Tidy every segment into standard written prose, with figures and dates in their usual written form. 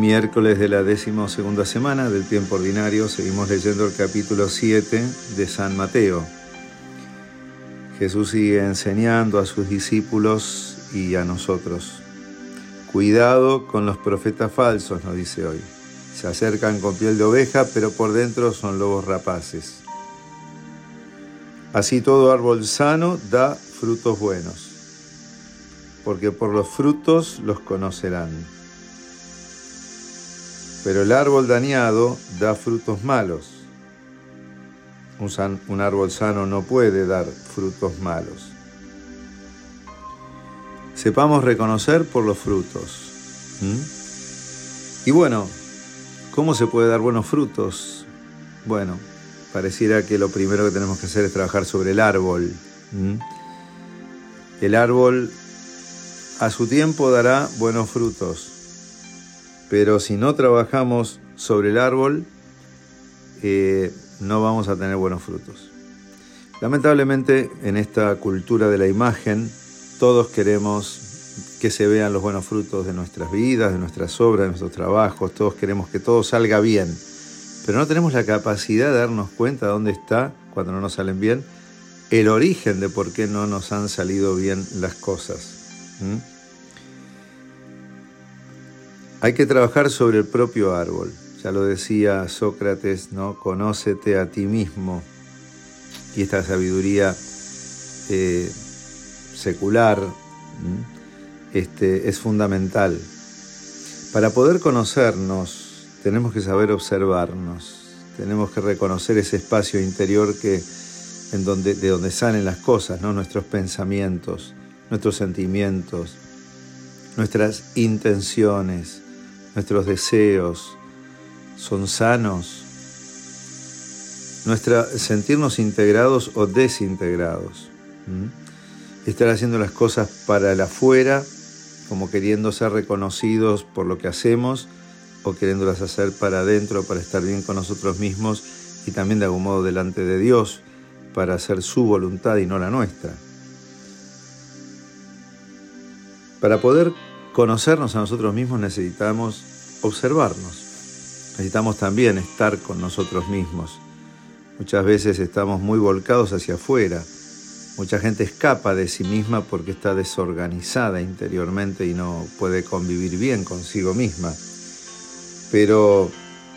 Miércoles de la 12ª semana del tiempo ordinario, seguimos leyendo el capítulo 7 de San Mateo. Jesús sigue enseñando a sus discípulos y a nosotros. Cuidado con los profetas falsos, nos dice hoy. Se acercan con piel de oveja, pero por dentro son lobos rapaces. Así todo árbol sano da frutos buenos, porque por los frutos los conocerán. Pero el árbol dañado da frutos malos. Un árbol sano no puede dar frutos malos. Sepamos reconocer por los frutos. Y bueno, ¿cómo se puede dar buenos frutos? Bueno, pareciera que lo primero que tenemos que hacer es trabajar sobre el árbol. El árbol a su tiempo dará buenos frutos. Pero si no trabajamos sobre el árbol, no vamos a tener buenos frutos. Lamentablemente, en esta cultura de la imagen, todos queremos que se vean los buenos frutos de nuestras vidas, de nuestras obras, de nuestros trabajos. Todos queremos que todo salga bien. Pero no tenemos la capacidad de darnos cuenta de dónde está, cuando no nos salen bien, el origen de por qué no nos han salido bien las cosas. Hay que trabajar sobre el propio árbol. Ya lo decía Sócrates, ¿no? Conócete a ti mismo. Y esta sabiduría secular es fundamental. Para poder conocernos, tenemos que saber observarnos. Tenemos que reconocer ese espacio interior de donde salen las cosas, ¿no? Nuestros pensamientos, nuestros sentimientos, nuestras intenciones, nuestros deseos son sanos, sentirnos integrados o desintegrados, estar haciendo las cosas para el afuera, como queriendo ser reconocidos por lo que hacemos, o queriéndolas hacer para adentro, para estar bien con nosotros mismos y también de algún modo delante de Dios, para hacer su voluntad y no la nuestra. Para poder conocernos a nosotros mismos necesitamos observarnos. Necesitamos también estar con nosotros mismos. Muchas veces estamos muy volcados hacia afuera. Mucha gente escapa de sí misma porque está desorganizada interiormente y no puede convivir bien consigo misma. Pero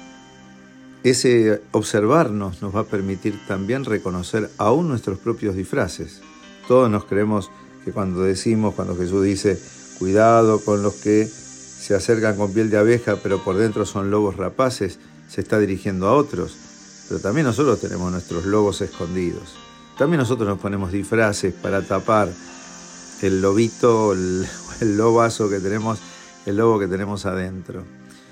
ese observarnos nos va a permitir también reconocer aún nuestros propios disfraces. Todos nos creemos que cuando Jesús dice, cuidado con los que se acercan con piel de abeja, pero por dentro son lobos rapaces, se está dirigiendo a otros. Pero también nosotros tenemos nuestros lobos escondidos. También nosotros nos ponemos disfraces para tapar el lobito, el lobazo que tenemos, el lobo que tenemos adentro.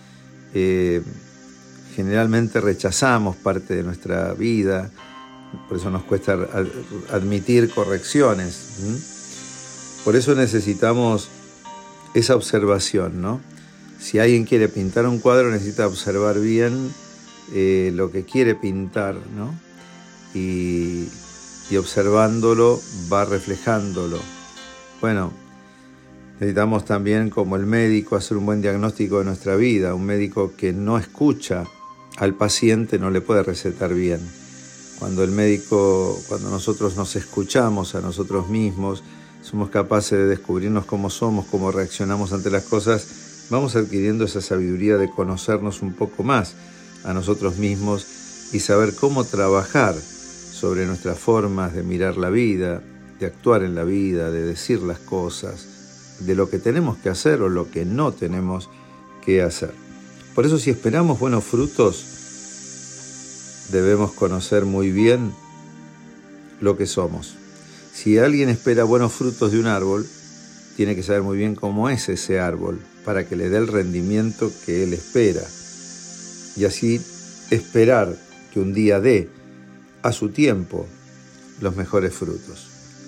Generalmente rechazamos parte de nuestra vida, por eso nos cuesta admitir correcciones. Por eso necesitamos esa observación, ¿no? Si alguien quiere pintar un cuadro, necesita observar bien lo que quiere pintar, ¿no? Y observándolo va reflejándolo. Bueno, necesitamos también, como el médico, hacer un buen diagnóstico de nuestra vida. Un médico que no escucha al paciente no le puede recetar bien. Cuando nosotros nos escuchamos a nosotros mismos, somos capaces de descubrirnos cómo somos, cómo reaccionamos ante las cosas, vamos adquiriendo esa sabiduría de conocernos un poco más a nosotros mismos y saber cómo trabajar sobre nuestras formas de mirar la vida, de actuar en la vida, de decir las cosas, de lo que tenemos que hacer o lo que no tenemos que hacer. Por eso, si esperamos buenos frutos, debemos conocer muy bien lo que somos. Si alguien espera buenos frutos de un árbol, tiene que saber muy bien cómo es ese árbol para que le dé el rendimiento que él espera. Y así esperar que un día dé a su tiempo los mejores frutos.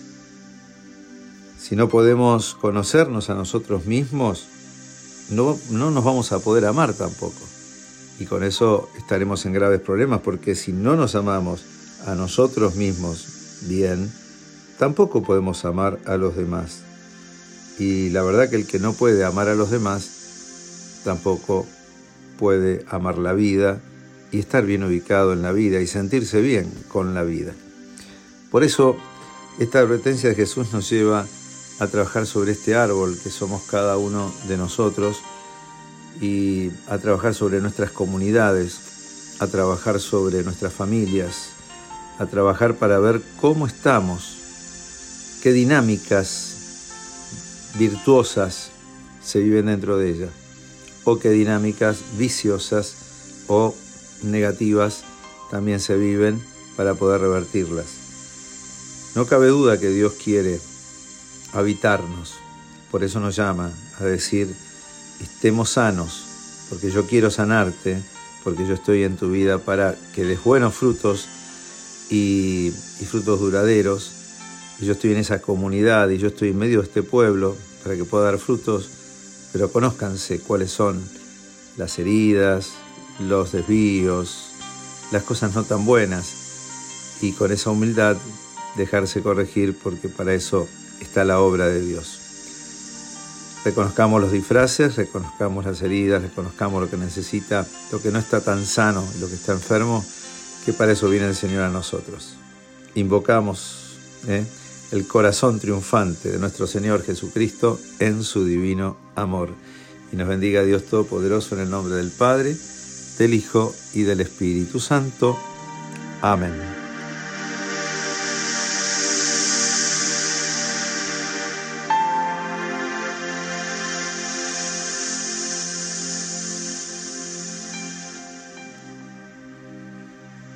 Si no podemos conocernos a nosotros mismos, no nos vamos a poder amar tampoco. Y con eso estaremos en graves problemas, porque si no nos amamos a nosotros mismos bien, tampoco podemos amar a los demás. Y la verdad que el que no puede amar a los demás, tampoco puede amar la vida y estar bien ubicado en la vida y sentirse bien con la vida. Por eso, esta advertencia de Jesús nos lleva a trabajar sobre este árbol que somos cada uno de nosotros y a trabajar sobre nuestras comunidades, a trabajar sobre nuestras familias, a trabajar para ver cómo estamos, qué dinámicas virtuosas se viven dentro de ella, o qué dinámicas viciosas o negativas también se viven para poder revertirlas. No cabe duda que Dios quiere habitarnos, por eso nos llama a decir, estemos sanos, porque yo quiero sanarte, porque yo estoy en tu vida para que des buenos frutos y frutos duraderos, y yo estoy en esa comunidad y yo estoy en medio de este pueblo para que pueda dar frutos, pero conózcanse cuáles son las heridas, los desvíos, las cosas no tan buenas, y con esa humildad dejarse corregir, porque para eso está la obra de Dios. Reconozcamos los disfraces, reconozcamos las heridas, reconozcamos lo que necesita, lo que no está tan sano, lo que está enfermo, que para eso viene el Señor a nosotros. Invocamos el corazón triunfante de nuestro Señor Jesucristo en su divino amor. Y nos bendiga Dios Todopoderoso en el nombre del Padre, del Hijo y del Espíritu Santo. Amén.